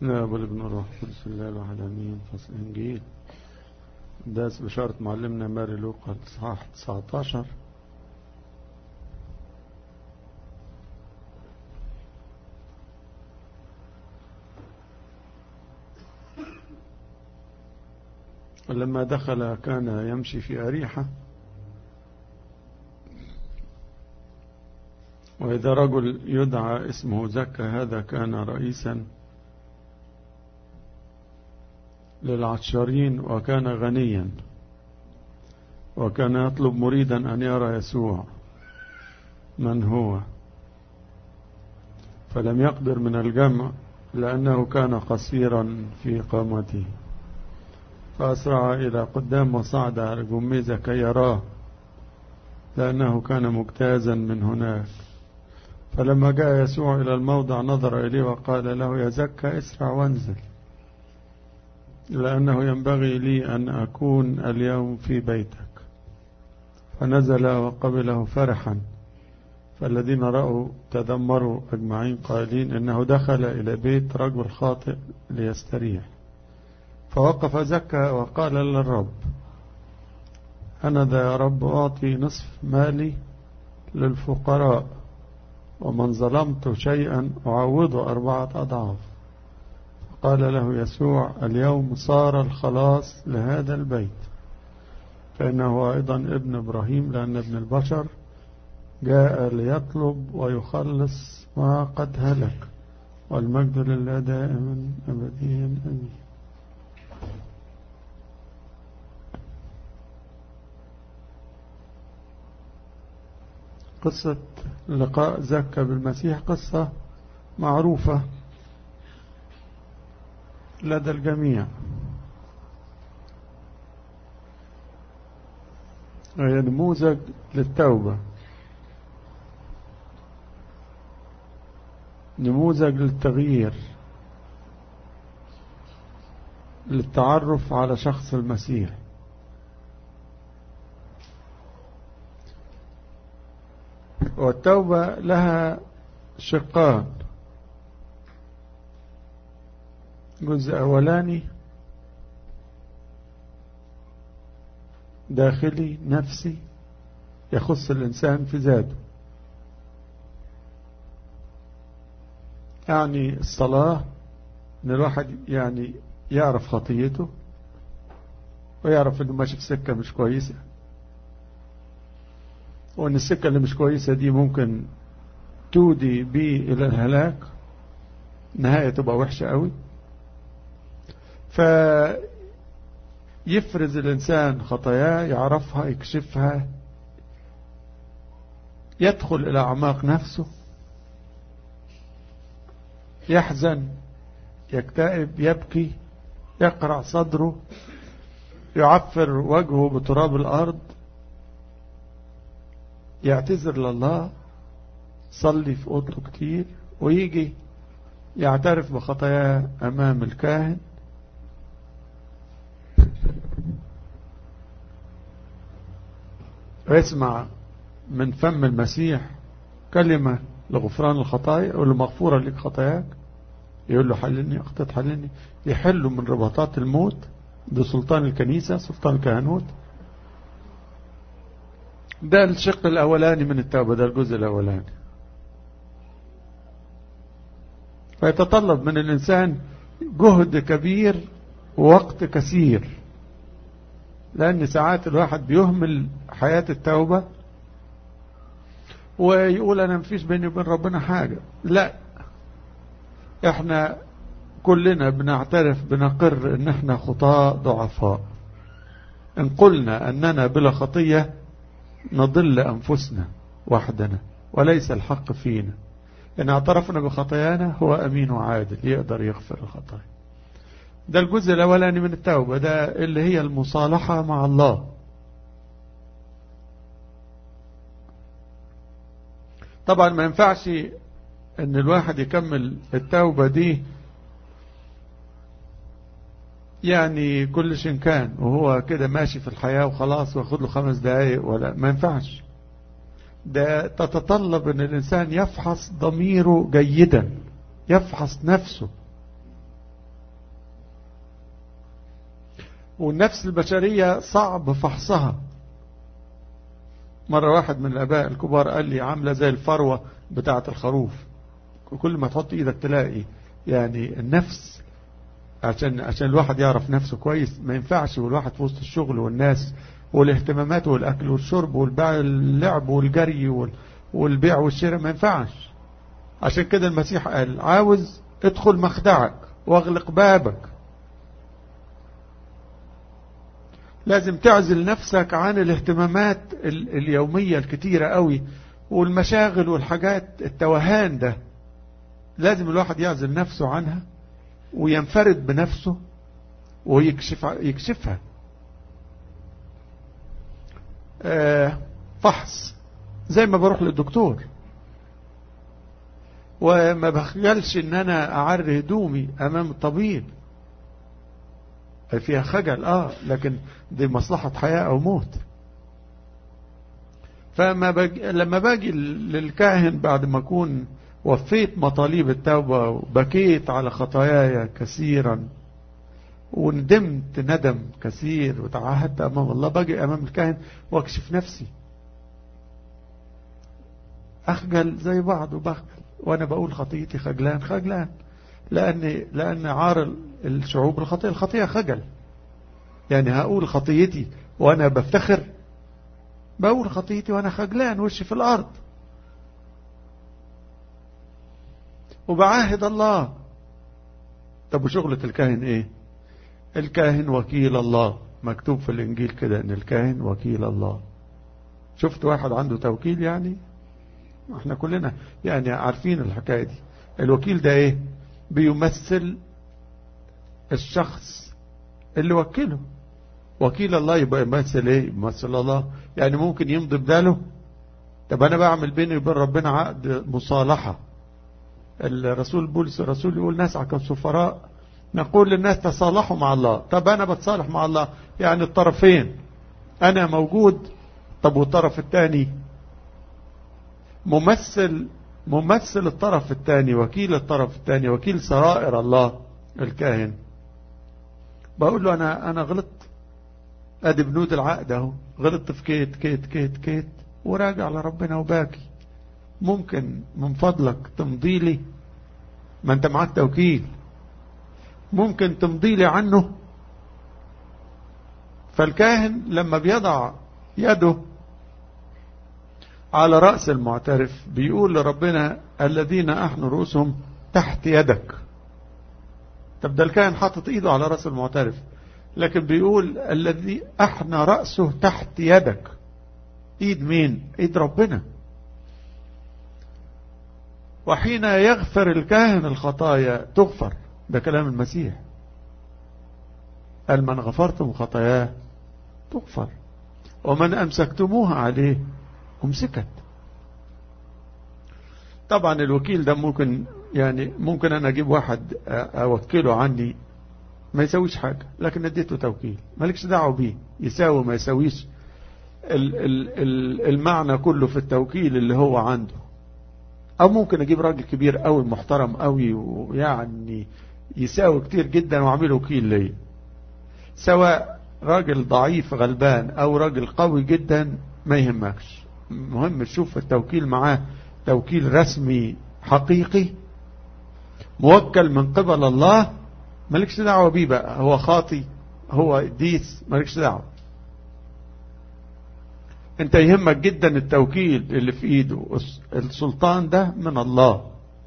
لا بل ابن الروح القدس الله الواحد امين. فصل انجيل داس بشارة معلمنا ماري لوقا اصحاح 19. لما دخل كان يمشي في أريحة، وإذا رجل يدعى اسمه زكا، هذا كان رئيسا للعشارين وكان غنيا، وكان يطلب مريدا أن يرى يسوع من هو، فلم يقدر من الجمع لأنه كان قصيرا في قامته، فأسرع إلى قدام وصعد على جميزة كي يراه، لأنه كان مجتازا من هناك. فلما جاء يسوع إلى الموضع نظر إليه وقال له: يا زكا، اسرع وانزل، لأنه ينبغي لي أن أكون اليوم في بيتك. فنزل وقبله فرحا، فالذين رأوا تذمروا أجمعين قائلين: إنه دخل إلى بيت رجل خاطئ ليستريح. فوقف زكا وقال للرب: أنا ذا يا رب أعطي نصف مالي للفقراء، ومن ظلمت شيئا أعوضه 4 أضعاف. قال له يسوع: اليوم صار الخلاص لهذا البيت، فإنه أيضا ابن إبراهيم، لأن ابن البشر جاء ليطلب ويخلص ما قد هلك. والمجد لله دائما أبديا آمين. قصة لقاء زكا بالمسيح قصة معروفة لدى الجميع، هي نموذج للتوبة، نموذج للتغيير، للتعرف على شخص المسيح. والتوبة لها شقان: جزء أولاني داخلي نفسي يخص الإنسان في ذاته، يعني الصلاة، إن الواحد يعني يعرف خطيته ويعرف إنه ماشي في سكة مش كويسة، وإن السكة اللي مش كويسة دي ممكن تودي بيه إلى الهلاك، نهاية تبقى وحشة قوي. فيفرز الإنسان خطاياه، يعرفها، يكشفها، يدخل إلى أعماق نفسه، يحزن، يكتئب، يبكي، يقرع صدره، يعفر وجهه بتراب الأرض، يعتذر لله، صلي في أوضته كتير، ويجي يعترف بخطاياه أمام الكاهن، ويسمع من فم المسيح كلمة لغفران الخطايا، يقول له: مغفورة لك خطاياك. يقول له: حلني أخطأت، حلني. يحله من رباطات الموت. ده سلطان الكنيسة، سلطان الكهنوت. ده الشق الأولاني من التوبة، ده الجزء الأولاني. فيتطلب من الإنسان جهد كبير ووقت كثير، لأن ساعات الواحد بيهمل حياة التوبة ويقول: أنا مفيش بيني وبين ربنا حاجة. لا، احنا كلنا بنعترف، بنقر ان احنا خطاة ضعفاء. ان قلنا اننا بلا خطية نضل انفسنا وحدنا وليس الحق فينا. ان اعترفنا بخطايانا هو امين وعادل يقدر يغفر الخطايا. ده الجزء الاولاني من التوبة، ده اللي هي المصالحة مع الله. طبعا ما ينفعش ان الواحد يكمل التوبة دي يعني كل شيء كان وهو كده ماشي في الحياة وخلاص واخد له 5 دقايق، ولا ما ينفعش. ده تتطلب ان الانسان يفحص ضميره جيدا، يفحص نفسه، والنفس البشرية صعب فحصها. مرة واحد من الآباء الكبار قال لي عاملة زي الفروة بتاعة الخروف، وكل ما تحط ايدك تلاقي يعني النفس. عشان الواحد يعرف نفسه كويس ما ينفعش والواحد في وسط الشغل والناس والاهتمامات والأكل والشرب واللعب والجري والبيع والشراء، ما ينفعش. عشان كده المسيح قال عاوز ادخل مخدعك واغلق بابك. لازم تعزل نفسك عن الاهتمامات اليومية الكتيرة قوي والمشاغل والحاجات التوهان ده. لازم الواحد يعزل نفسه عنها وينفرد بنفسه ويكشفها. فحص زي ما بروح للدكتور وما بخجلش ان انا اعري هدومي امام الطبيب، فيها خجل لكن دي مصلحة حياة او موت. لما باجي للكاهن بعد ما اكون وفيت مطالب التوبة وبكيت على خطاياي كثيرا وندمت ندم كثير وتعهدت امام الله، باجي امام الكاهن واكشف نفسي. اخجل زي بعض وبخجل وانا بقول خطيتي، خجلان لان عار الشعوب الخطيئة خجل. يعني هقول خطيتي وانا بفتخر؟ بقول خطيتي وانا خجلان وشي في الارض. وبعاهد الله. طب وشغلة الكاهن ايه؟ الكاهن وكيل الله. مكتوب في الانجيل كده ان الكاهن وكيل الله. شفت واحد عنده توكيل؟ يعني احنا كلنا يعني عارفين الحكاية دي. الوكيل ده ايه؟ بيمثل الشخص اللي وكله. وكيل الله يبقى يمثل ايه؟ يمثل الله. يعني ممكن يمضي بداله. طب انا بعمل بيني وبين ربنا عقد مصالحة. الرسول بولس الرسول يقول نسعى كسفراء نقول للناس تصالحوا مع الله. طب انا بتصالح مع الله يعني الطرفين، انا موجود. طب والطرف الثاني ممثل الطرف الثاني، وكيل الطرف الثاني، وكيل سرائر الله الكاهن. بقول له انا غلطت، ادي بنود العقد اهو، غلطت في كيت وراجع لربنا وباكي. ممكن من فضلك تمضي لي؟ ما انت معاك توكيل، ممكن تمضي لي عنه؟ فالكاهن لما بيضع يده على رأس المعترف بيقول لربنا الذين احنوا رؤوسهم تحت يدك. طب ده الكاهن حاطط ايده على رأس المعترف، لكن بيقول الذي احنى رأسه تحت يدك. ايد مين؟ ايد ربنا. وحين يغفر الكاهن الخطايا تغفر. ده كلام المسيح، قال من غفرتم خطاياه تغفر ومن أمسكتموها عليه أمسكت. طبعا الوكيل ده ممكن أنا أجيب واحد أوكله عني ما يسويش حاجة، لكن اديته توكيل مالكش دعوه بيه يساوي ما يسويش. المعنى كله في التوكيل اللي هو عنده. او ممكن اجيب راجل كبير قوي محترم قوي ويعني يساوي كتير جدا واعمله وكيل ليه. سواء راجل ضعيف غلبان او راجل قوي جدا ما يهمكش، مهم تشوف التوكيل معاه توكيل رسمي حقيقي موكل من قبل الله. مالكش دعوه بيه بقى، هو خاطي هو ديس مالكش دعوه. انت يهمك جدا التوكيل اللي في ايده. السلطان ده من الله.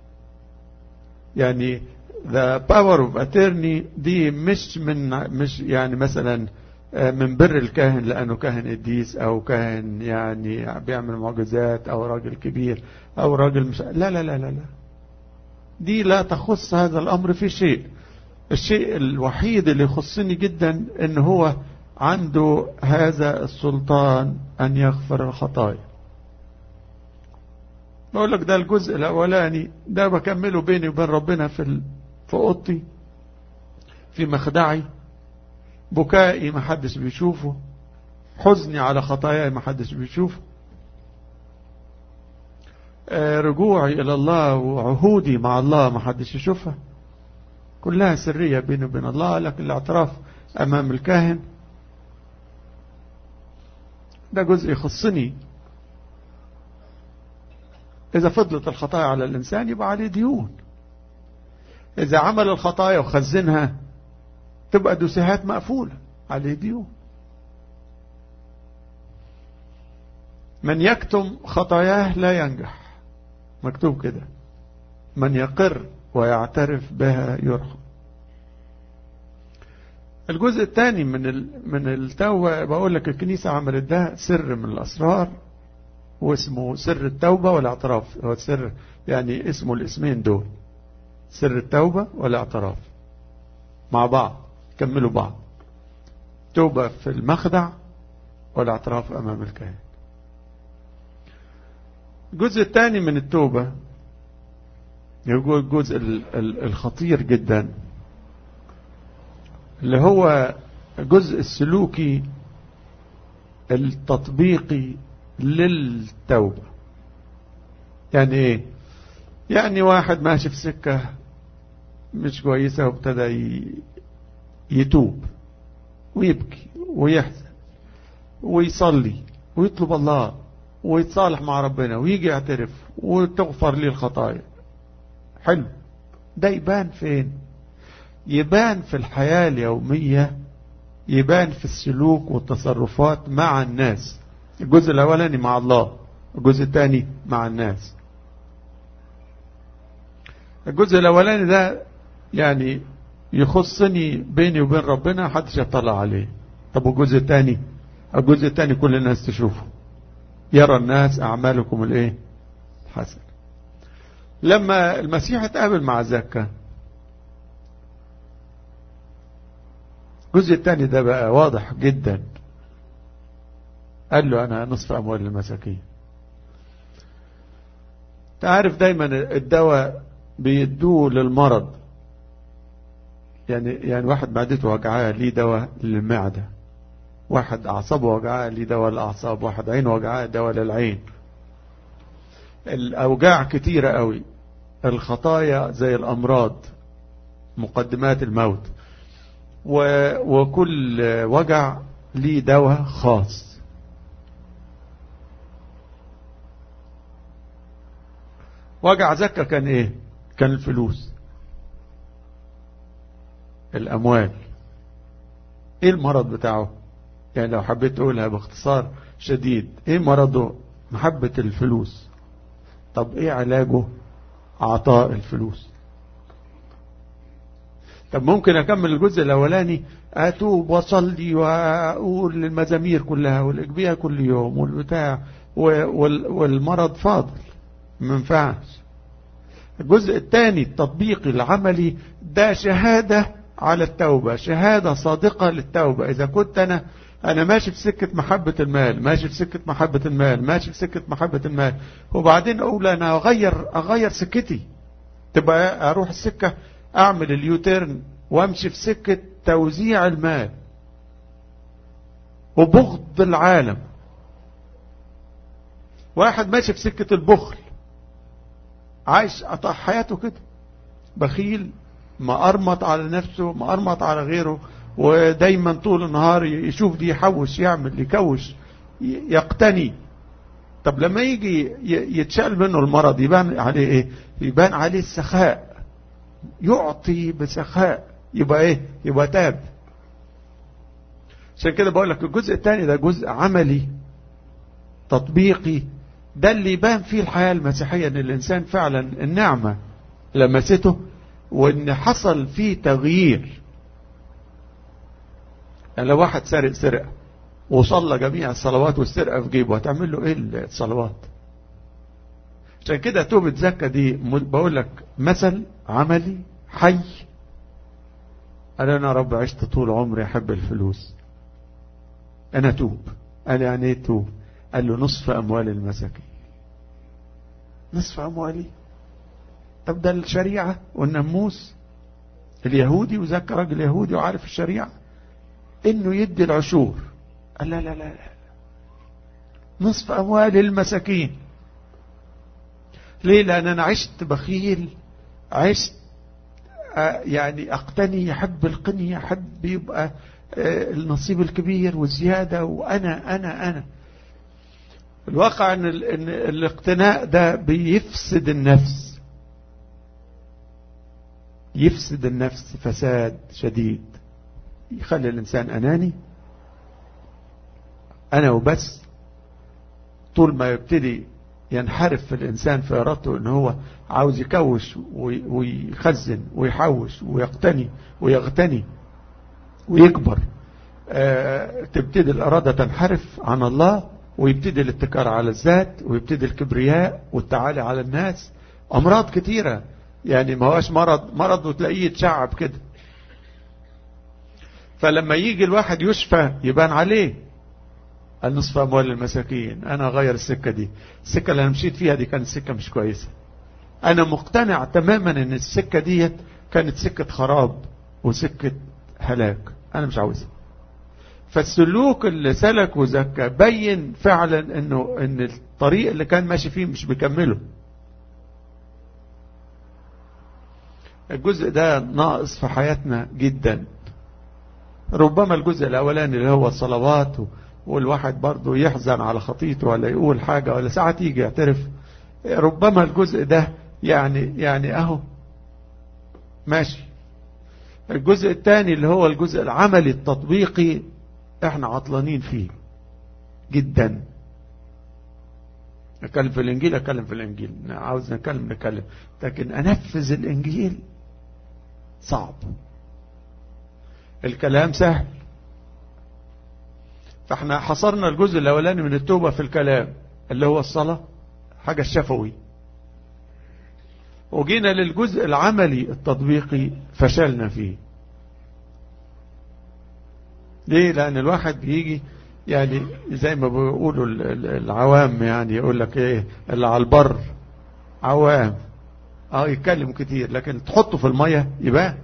يعني the power of attorney دي مش يعني مثلا من بر الكاهن لانه كاهن قديس او كاهن يعني بيعمل معجزات او راجل كبير او راجل مش لا دي لا تخص هذا الامر في شيء. الشيء الوحيد اللي يخصني جدا ان هو عنده هذا السلطان أن يغفر الخطايا. بقول لك ده الجزء الأولاني ده بكمله بيني وبين ربنا في أوضتي في مخدعي. بكائي ما حدش بيشوفه، حزني على خطاياي ما حدش بيشوفه، رجوعي إلى الله وعهودي مع الله ما حدش يشوفها، كلها سرية بيني وبين الله. لكن الاعتراف أمام الكاهن، ده جزء يخصني. إذا فضلت الخطايا على الإنسان يبقى عليه ديون. إذا عمل الخطايا وخزنها تبقى دوسيهات مقفولة، عليه ديون. من يكتم خطاياه لا ينجح، مكتوب كده. من يقر ويعترف بها يرحم. الجزء الثاني من التوبة، بقول لك الكنيسة عملت ده سر من الأسرار، واسمه سر التوبة والاعتراف. هو السر يعني اسمه الاسمين دول، سر التوبة والاعتراف مع بعض، كملوا بعض. توبة في المخدع والاعتراف أمام الكاهن. الجزء الثاني من التوبة يقول الجزء الخطير جدا، اللي هو الجزء السلوكي التطبيقي للتوبة. يعني ايه؟ يعني واحد ماشي في سكة مش كويسة وابتدى يتوب ويبكي ويحزن ويصلي ويطلب الله ويتصالح مع ربنا ويجي يعترف وتغفر لي الخطايا. حلو. ده يبان فين؟ يبان في الحياة اليومية، يبان في السلوك والتصرفات مع الناس. الجزء الأولاني مع الله، الجزء الثاني مع الناس. الجزء الأولاني ده يعني يخصني بيني وبين ربنا، محدش يطلع عليه. طب والجزء الثاني؟ الجزء الثاني كل الناس تشوفه، يرى الناس أعمالكم الايه؟ الحسنة. لما المسيح اتقابل مع زكا، الجزء الثاني ده بقى واضح جدا. قال له أنا نصف أموال المساكين. تعرف دايما الدواء بيدوه للمرض. يعني واحد معدته وجعاه ليه دواء للمعدة، واحد أعصابه وجعاه ليه دواء للأعصاب، واحد عينه وجعاه دواء للعين. الأوجاع كتيرة قوي. الخطايا زي الأمراض، مقدمات الموت، وكل وجع ليه دواء خاص. وجع زكا كان ايه؟ كان الفلوس، الأموال. ايه المرض بتاعه؟ يعني لو حبيت تقولها باختصار شديد، ايه مرضه؟ محبة الفلوس. طب ايه علاجه؟ عطاء الفلوس. طب ممكن اكمل الجزء الاولاني، اتوب واصلي واقول المزامير كلها والاجبيه كل يوم والبتاع، والمرض فاضل، ما ينفعش. الجزء الثاني التطبيقي العملي ده شهادة على التوبة، شهادة صادقة للتوبة. إذا كنت أنا ماشي في سكة محبة المال، ماشي في سكة محبة المال، ماشي في سكة محبة المال، وبعدين أقول أنا أغير سكتي، تبقى أروح السكة أعمل اليوتيرن وأمشي في سكة توزيع المال وبغض العالم. واحد ماشي في سكة البخل، عايش حياته كده، بخيل، مقرمط على نفسه، مقرمط على غيره، ودايما طول النهار يشوف دي، يحوش، يعمل، يكوش، يقتني. طب لما يجي يتشال منه المرض يبان عليه ايه؟ يبان عليه السخاء، يعطي بسخاء، يبقى ايه؟ يبقى تاب. عشان كده بقول لك الجزء الثاني ده جزء عملي تطبيقي، ده اللي يبان فيه الحياة المسيحية، ان الانسان فعلا النعمة لمسته وان حصل فيه تغيير. يعني لو واحد سرق سرقة وصلى جميع الصلوات والسرقة في جيبه، هتعمل له ايه الصلوات؟ عشان كده توبة زكا دي بقول لك مثل عملي حي. قال انا رب عشت طول عمري احب الفلوس، انا توب. قال يعني ايه توب؟ قال له نصف اموال المساكين. نصف اموالي؟ طب ده الشريعة والناموس اليهودي، وزكا راجل يهودي وعارف الشريعة انه يدي العشور. قال لا لا لا، نصف اموال المساكين. ليه؟ لان انا عشت بخيل، عشت يعني اقتني، يحب القني، يحب يبقى النصيب الكبير والزيادة وأنا أنا أنا. الواقع أن الاقتناء ده بيفسد النفس، يفسد النفس فساد شديد، يخلي الإنسان أناني، أنا وبس. طول ما يبتدي ينحرف في الإنسان في إرادته أنه هو عاوز يكوش ويخزن ويحوش ويقتني ويغتني ويكبر، تبتدي الإرادة تنحرف عن الله، ويبتدي الاتكار على الذات، ويبتدي الكبرياء والتعالي على الناس. أمراض كتيرة يعني، ما هوش مرض وتلاقيه يتشعب كده. فلما يجي الواحد يشفى يبان عليه النصف أموال المساكين. أنا غير السكة دي، السكة اللي أنا مشيت فيها دي كانت سكة مش كويسة. أنا مقتنع تماما أن السكة دي كانت سكة خراب وسكة هلاك، أنا مش عاوزها. فالسلوك اللي سلك وزكى بين فعلا ان الطريق اللي كان ماشي فيه مش بيكمله. الجزء ده ناقص في حياتنا جدا. ربما الجزء الاولاني اللي هو الصلوات، والواحد برضه يحزن على خطيته ولا يقول حاجة ولا ساعات يجي يعترف، ربما الجزء ده يعني اهو ماشي. الجزء الثاني اللي هو الجزء العملي التطبيقي احنا عطلانين فيه جدا. اتكلم في الانجيل، عاوز نتكلم، لكن انفذ الانجيل صعب. الكلام سهل، فاحنا حصرنا الجزء الاولاني من التوبة في الكلام اللي هو الصلاة، حاجة الشفوي، وجينا للجزء العملي التطبيقي فشلنا فيه. ليه؟ لأن الواحد بيجي يعني زي ما بيقولوا العوام، يعني يقول لك ايه اللي على البر عوام، يتكلم كتير لكن تحطه في المية يبان.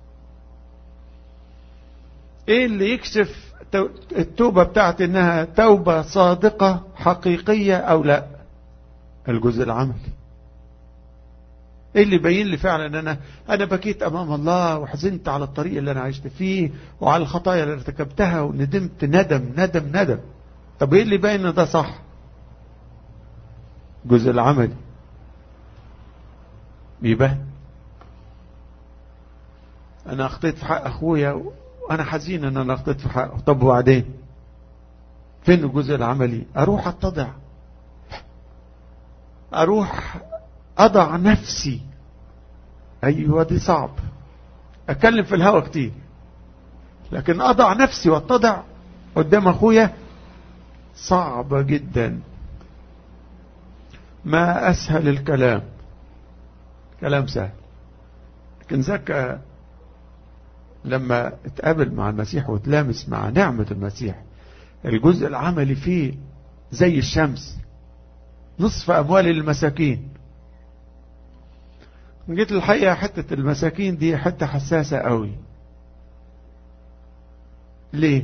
ايه اللي يكشف التوبة بتاعت انها توبة صادقة حقيقية او لا؟ الجزء العملي. ايه اللي يبين لي فعلا ان انا بكيت امام الله وحزنت على الطريق اللي انا عشت فيه وعلى الخطايا اللي ارتكبتها وندمت ندم. طب ايه اللي يبين ان ده صح؟ الجزء العملي بيبان. انا اخطيت في حق اخويا وانا حزين ان انا اخطيت في حقه، طب وبعدين فين الجزء العملي؟ اروح اتضع، اروح اضع نفسي. ايوه دي صعب، اتكلم في الهوا كتير، لكن اضع نفسي واتضع قدام اخويا صعبة جدا. ما اسهل الكلام، كلام سهل. لكن زكى لما اتقابل مع المسيح وتلامس مع نعمة المسيح، الجزء العملي فيه زي الشمس، نصف اموال المساكين. جيت الحقيقة حتة المساكين دي حتة حساسة قوي. ليه؟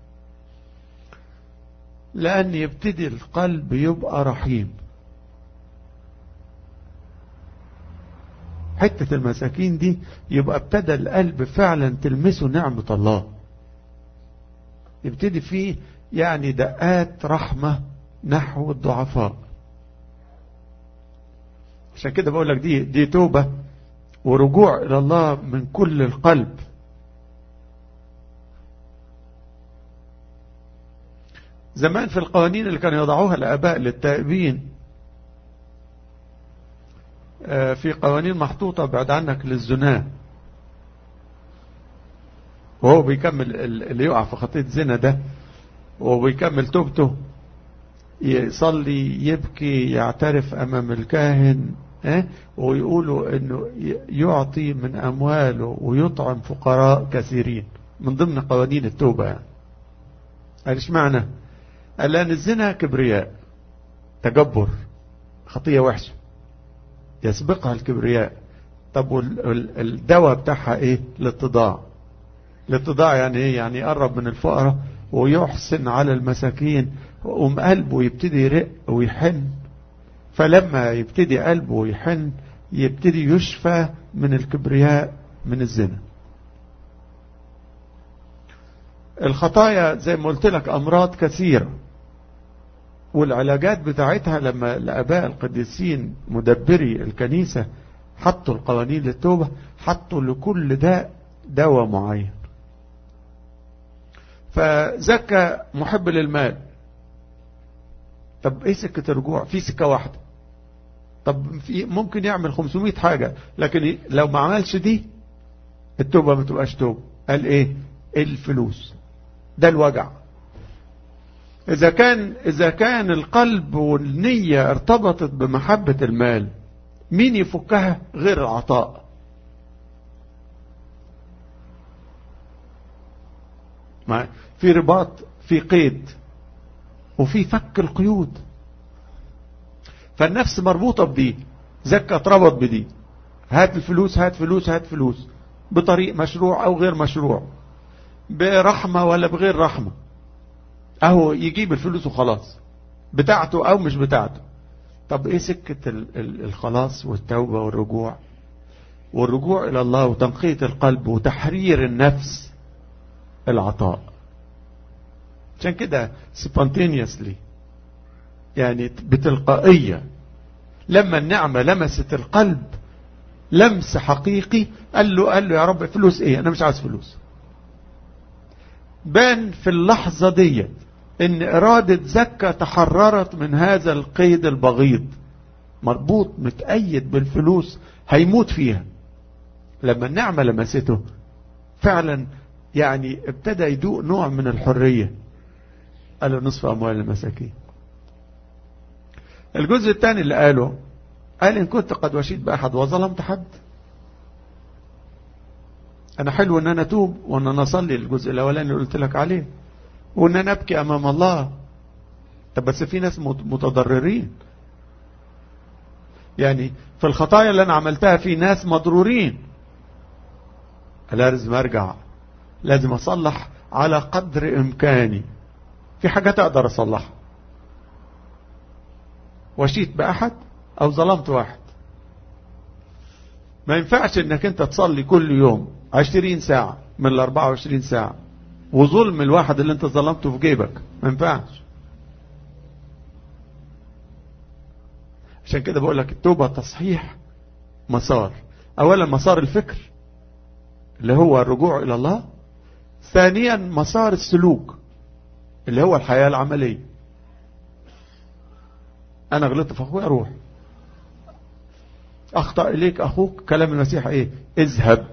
لأن يبتدي القلب يبقى رحيم. حتة المساكين دي يبقى ابتدى القلب فعلا تلمسه نعمة الله، يبتدي فيه يعني دقات رحمة نحو الضعفاء. عشان كده بقول لك دي توبة ورجوع إلى الله من كل القلب. زمان في القوانين اللي كانوا يضعوها الآباء للتائبين، في قوانين محطوطة بعد عنك للزنا، وهو بيكمل اللي يقع في خطية زنا ده وبيكمل توبته، يصلي يبكي يعترف أمام الكاهن، ويقولوا انه يعطي من امواله ويطعم فقراء كثيرين، من ضمن قوانين التوبة. يعني ايش معنى؟ قال لأن الزنا كبرياء، تجبر، خطية وحشة يسبقها الكبرياء. طب والدواء بتاعها ايه؟ الاتضاع. الاتضاع يعني ايه؟ يعني يقرب من الفقراء ويحسن على المساكين، قلبه يبتدي يرق ويحن. فلما يبتدي قلبه يحن يبتدي يشفى من الكبرياء من الزنا. الخطايا زي ما قلت لك أمراض كثيرة، والعلاجات بتاعتها لما الآباء القديسين مدبري الكنيسة حطوا القوانين للتوبة، حطوا لكل داء دواء معين. فزكى محب للمال، طب ايه سكة الرجوع؟ في سكة واحدة. طب في ممكن يعمل 500 حاجة، لكن لو ما عملش دي التوبة ما تبقاش توبة. قال ايه؟ الفلوس ده الوجع. إذا كان القلب والنية ارتبطت بمحبة المال، مين يفكها غير العطاء؟ في رباط، في قيد، وفي فك القيود. فالنفس مربوطة بدي، زكى اتربط بدي، هات الفلوس هات فلوس هات فلوس، بطريق مشروع أو غير مشروع، برحمة ولا بغير رحمة، اهو يجيب الفلوس وخلاص، بتاعته او مش بتاعته. طب ايه سكة الخلاص والتوبة والرجوع الى الله وتنقية القلب وتحرير النفس؟ العطاء. عشان كده spontaneously، يعني بتلقائية، لما النعمة لمست القلب لمس حقيقي، قال له يا رب فلوس ايه؟ انا مش عايز فلوس. بان في اللحظة دي ان ارادة زكى تحررت من هذا القيد البغيض، مربوط متأيد بالفلوس هيموت فيها. لما النعمة لمسته فعلا يعني ابتدى يدوق نوع من الحرية. قال له نصف اموال المساكين. الجزء الثاني اللي قاله، قال ان كنت قد وشيت باحد وظلمت حد، انا حلو ان انا اتوب وان انا اصلي الجزء الاولاني اللي قلت لك عليه، وان انا ابكي امام الله. طب بس في ناس متضررين، يعني في الخطايا اللي انا عملتها في ناس مضرورين. لازم ارجع، لازم اصلح على قدر امكاني. في حاجات اقدر اصلحها. وشيت باحد او ظلمت واحد، ما ينفعش انك انت تصلي كل يوم 20 ساعة من 24 ساعة وظلم الواحد اللي انت ظلمته في جيبك. ما ينفعش. عشان كده بقول لك التوبة تصحيح مسار. اولا مسار الفكر اللي هو الرجوع الى الله، ثانيا مسار السلوك اللي هو الحياة العملية. انا غلطت في اخوي، اروح. اخطأ اليك اخوك، كلام المسيح ايه؟ اذهب.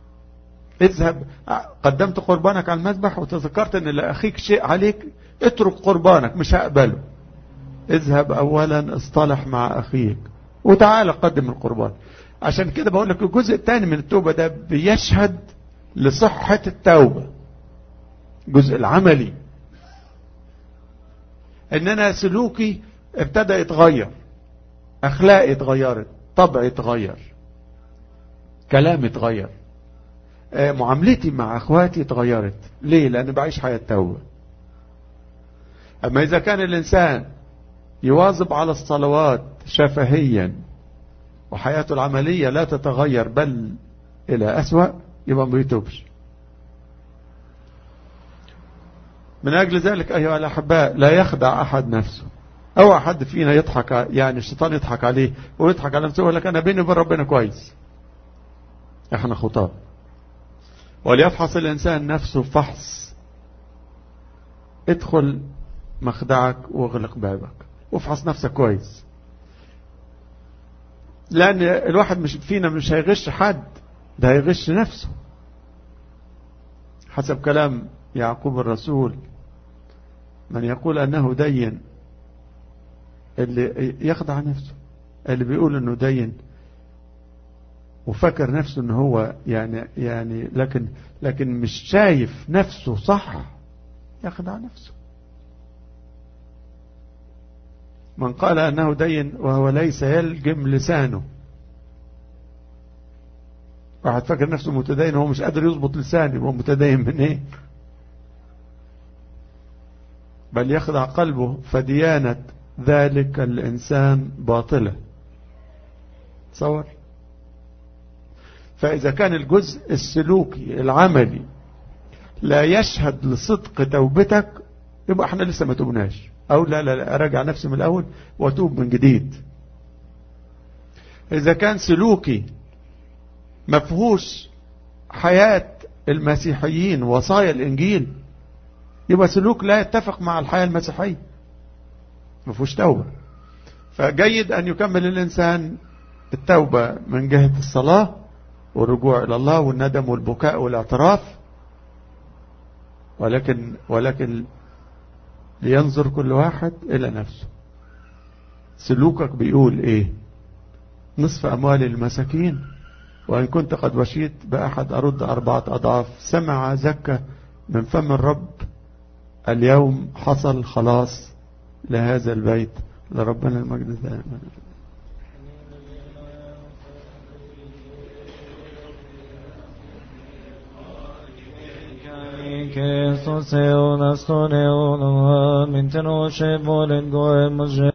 قدمت قربانك على المذبح وتذكرت ان لاخيك شيء عليك، اترك قربانك مش هقبله. اذهب اولا اصطلح مع اخيك وتعال قدم القربان. عشان كده بقول لك الجزء الثاني من التوبة ده بيشهد لصحة التوبة، الجزء العملي، ان انا سلوكي ابتدى يتغير، اخلاقي اتغيرت، طبعي اتغير، كلامي اتغير، معاملتي مع اخواتي اتغيرت. ليه؟ لان بعيش حياة توبة. اما اذا كان الانسان يواظب على الصلوات شفهيا وحياته العملية لا تتغير بل الى اسوأ، يبقى ما بيتوبش. من اجل ذلك ايها الاحباء لا يخدع احد نفسه. او احد فينا يضحك، يعني الشيطان يضحك عليه ويضحك على نفسه ويقول لك انا بيني وبين ربنا كويس. احنا خطاب. وليفحص الانسان نفسه فحص. ادخل مخدعك واغلق بابك وافحص نفسك كويس، لان الواحد مش فينا مش هيغش حد، ده هيغش نفسه. حسب كلام يعقوب الرسول، من يقول انه دين اللي يخدع نفسه، اللي بيقول انه دين وفكر نفسه انه هو يعني لكن مش شايف نفسه صح، يخدع نفسه. من قال انه دين وهو ليس يلجم لسانه، واحد فكر نفسه متدين وهو مش قادر يضبط لسانه، يبقى متدين من ايه؟ بل يخدع قلبه، فديانة ذلك الإنسان باطلة. تصور. فإذا كان الجزء السلوكي العملي لا يشهد لصدق توبتك، يبقى احنا لسه ما توبناش، او لا اراجع نفسي من الاول واتوب من جديد. اذا كان سلوكي مفهوش حياة المسيحيين وصايا الانجيل، يبقى سلوك لا يتفق مع الحياة المسيحية، مفهوش توبة. فجيد ان يكمل الانسان التوبة من جهة الصلاة والرجوع الى الله والندم والبكاء والاعتراف، ولكن لينظر كل واحد الى نفسه. سلوكك بيقول ايه؟ نصف اموال المساكين، وان كنت قد وشيت باحد ارد 4 أضعاف. سمع زكى من فم الرب، اليوم حصل خلاص لهذا البيت، لربنا المجد دائما. Que sos eonas ton eonas, min tenoshe volen goem